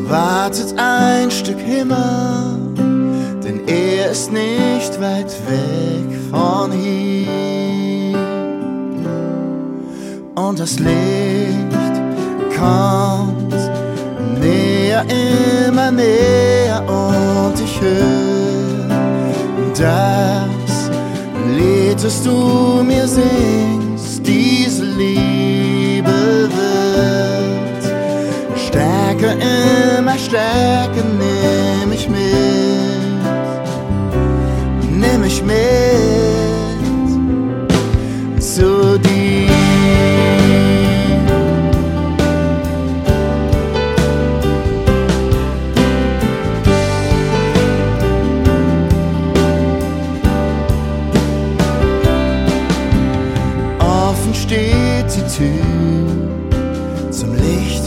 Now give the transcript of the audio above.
wartet ein Stück Himmel, denn er ist nicht weit weg von hier. Und das Licht kommt näher, immer näher, und ich höre das Lied, das du mir singst. Diese Liebe wird stärker, immer stärker. Nimm mich mit, nimm mich mit.